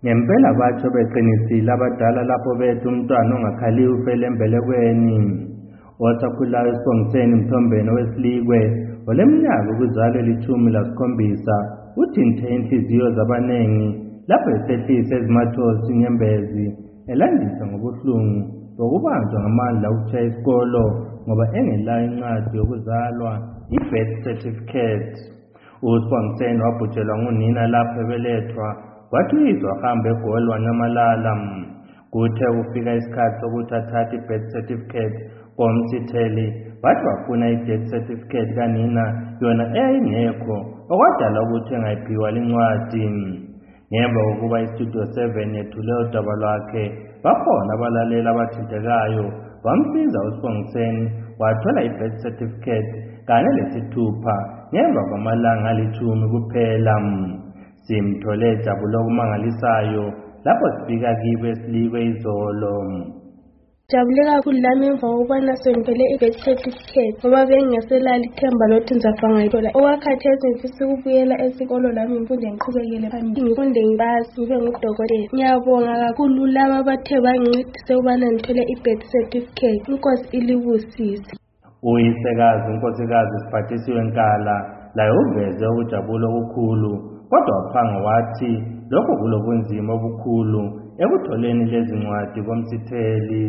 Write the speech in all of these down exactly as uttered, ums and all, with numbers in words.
Ngempela batsho beqinisile abadala lapho bethi umntwana ongakhaliyo ufele embelekweni. Osakhulayo uSibongiseni Mthombeni owesilikwe oleminyaka ukuzalwa elithumi lasikhombisa uthinte inhliziyo zabanengi lapho esehlisa ezimathosi inyembezi elandisa ngobuhlungu bokubanjwa ngamandla ukutshaya isikolo ngoba engelayo incwadi yokuzalwa i-birth certificate. uSibongiseni wabhujelwa ngunina lapho ebelethwa kwathi uyise wahamba eGoli wanyamalala. Kuthe kufika isikhathi sokuthi athathe i-birth certificate komsitheli bathi wafuna i-death certificate kanina yona eyayingekho okwadala ukuthi engayiphiwa lincwadi. Ngemva kokuba iStudio seven yethule udaba lwakhe bakhona abalaleli abathintekayo bamsiza uSibongiseni wathola i-birth certificate kanye lesithupha ngemva kwamalanga alithumi kuphela. Simthole jabulo okumangalisayo lapho sifika kibo esilikwe izolo. Jabule kakhulu lami emva kokubana sengithole i-birth certificate ngoba bengingaselali ithemba lokuthi ngizafa ngayithola. Okwakhathesi ngifisa ukubuyela esikolo lami ngifunde ngiqhubekele phambili, ngifunde ngibase ngibe ngudokotela. Ngiyabonga kakhulu laba abathe bangincedise ukubana ngithole i-birth certificate. Inkosi ilibusise. Uyisekazi unkosikazi Siphathisiwe Nkala laye uveze ukujabula okukhulu kodwa waphanga wathi lokho kulobunzima obukhulu ekutholeni lezi ncwadi komsitheli.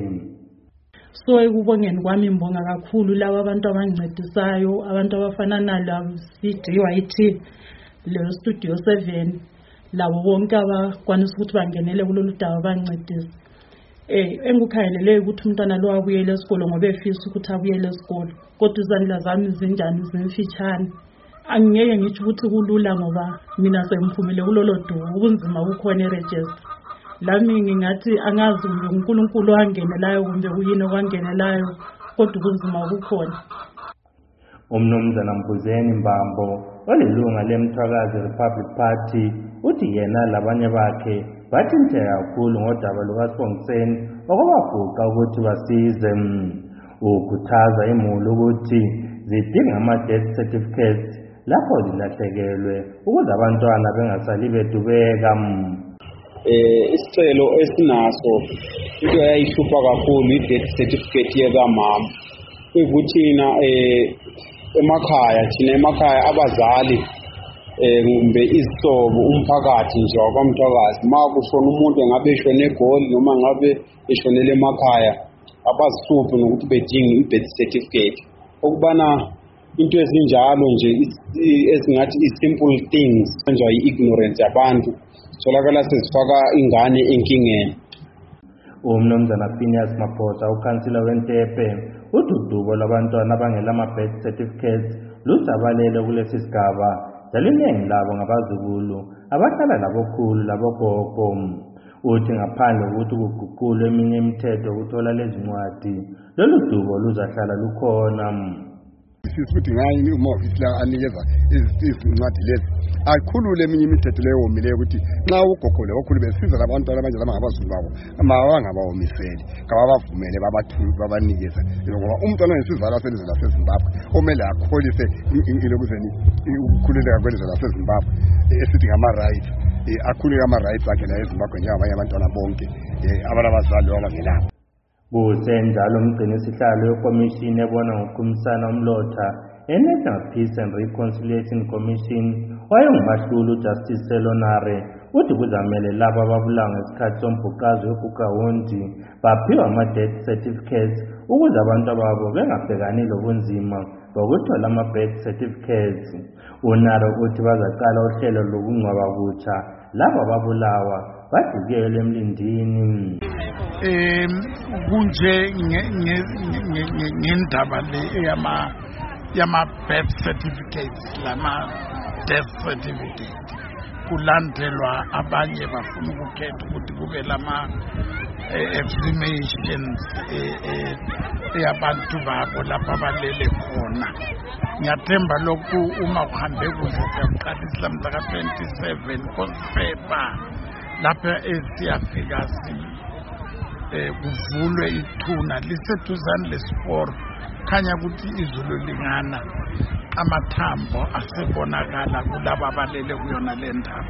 So ekubongeni kwami ngibonga kakhulu laba abantu abangincedisayo, abantu abafana nalabo C D Y T le Studio seven labo bonke abakwanisa ukuthi bangenele kulolu daba bangincedisa. Eh engikukhangelele ukuthi umntwana lo abuyele esikolo ngoba efisa ukuthi abuyele esikolo kodwa izandla zami zinjani zimfitshane. Angiyeke ngithi ukuthi kulula ngoba mina sengiphumile kulolo dumo ubunzima bukhona eregister. Lami ngingathi angazi kumbe uNkulunkulu wangenelayo kumbe kuyini okwangenelayo kodwa ubunzima bukhona. Umnumzana Mbuzeni Mbambo olilunga leMthwakazi Republic Party uthi yena labanye bakhe bathinteka kakhulu ngodaba lukaSibongiseni okwabaguqa ukuthi basize. Ukhuthaza imuli ukuthi zidinga ama-death certificates lapho zilahlekelwe ukuze abantwana bengasali bedubeka. Eh isicelo esinaso into eyayihlupha kakhulu i-death certificate yekamama ukuthina eh emakhaya thina emakhaya abazali eh kumbe isihlobo umphakathi nje wakwamthwakazi makushona umuntu engabe eshone eGoli noma ngabe eshonele emakhaya abasihluphi nokuthi bedinga i-birth certificate okubana into ezinjalo nje esingathi i-simple things nje i-ignorance yabantu solakala sesifaka ingane enkingeni. Umnumzana Phineas Maphosa ukhansila weNtepe ududubo labantwana abangela ama-birth certificates lusabalele kulesi sigaba jaliningi labo ngabazukulu abahlala labokhulu labogogo. Uthi ngaphandle ukuthi kuguqulwe eminye imithetho ukuthola lezi ncwadi lolu dubo luzahlala lukhona. Sisithi ngayini uma ufisa anikeza izincwadi lezi akhulule eminye imithetho leyo omile ukuthi nxa ugogole okhulu besiza labantwana abanje lama ngabazulu babo amawa ngabawomiseli ngabavumele babathu babanikeza ngoba umntwana nesizalo selizwe laseZimbabwe omele akholise ilokuzeni ukukhululeka kwelizwe laseZimbabwe esithi ngama rights akhulule ama rights akhe la eZimbabwe njengabanye abantwana bonke abalabazali abangelabo. Kusenjalo umgcinisihlalo wekomishini ebona ngokukhulumisana umlotha eNational Peace and Reconciliation Commission wayengumahlulu uJustice Selonare uthi kuzamele labo ababulawa ngesikhathi sombhuqazo weBukahundi baphiwa ama-death certificates ukuze abantu babo bengabhekani lobunzima bokuthola ama-birth certificates. UNare uthi bazaqala uhlelo lokungcwaba kutsha labo ababulawa bajikelwe emlindini. Eh kunje ngendaba le yama yama birth certificates lama death certificate kulandelwa abanye bafuna ukukhetha ukuthi kube lama exhumations yabantu babo lapha balele khona. Ngiyathemba lokhu uma uhambe kuhle uyaqalisa mhla ka twenty-seven koSepha lapha esiyafika eh kuvulwe ithuna liseduzane lesiporo khanya ukuthi izulu lingana amathambo asebonakala kulabo abalele kuyona le ndaba.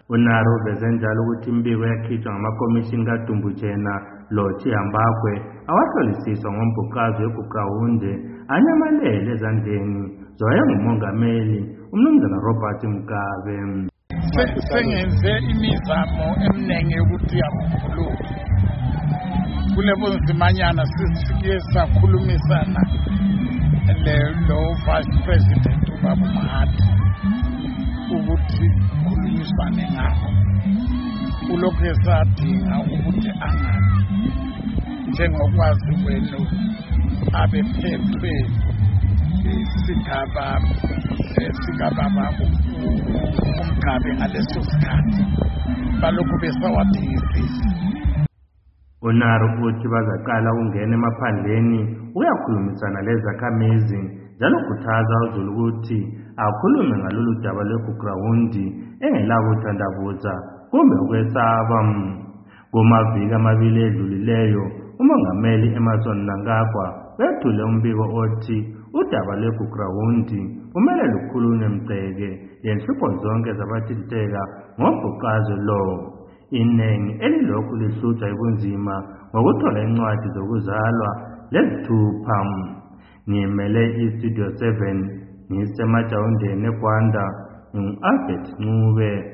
UNARA uveze njalo ukuthi imbiko yakhitshwa ngamakomishini kaDumbutshena loChihambagwe awahlolisiswa ngombhuqazwe weGuqahunde anyamalele ezandleni zowayengumongameli umnumzana Robert Mugabe. Sengenze imizamo eminingi yokuthi avumbuluke kulebo nzimanyana sisiye sakhulumisana lo vice president uBaba Mahathi ukuthi kukhulumiswane ngakho ulokhu esadinga ukuthi angazi njengokwazi kwenu abephethwe isigaba esigaba babo umgabe ngaleso sikhathi balokhu besawadingisisa. UNARA uthi bazaqala ukungena emaphandleni uyakhulumisana lezakhamizi njalo ukhuthaza uZulu ukuthi akhulume ngalolu daba lweGuqahunde engelakuthandabuza kumbe ukwesaba. Kumaviki amabili edlulileyo umongameli Emmerson Mnangagwa wethule umbiko othi udaba lweGuqahunde kumele lukhulunywe mgceke yenhlupho zonke zabathinteka ngombhuqazwe lo. Inengi elilokhu lihlutshwa yibunzima ngokuthola incwadi zokuzalwa lezithupha. Ngimele iStudio seven ngisemajawundeni eGwanda, ngu-Albert Ncube.